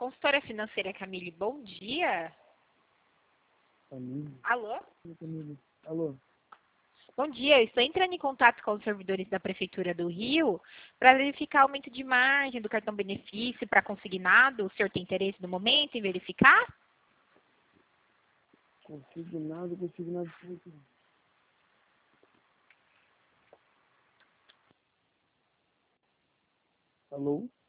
Consultora Financeira Camille, bom dia. Camille? Alô? Camille. Alô? Bom dia, eu estou entrando em contato com os servidores da Prefeitura do Rio para verificar aumento de margem do cartão benefício para consignado. O senhor tem interesse no momento em verificar? Consignado. Alô?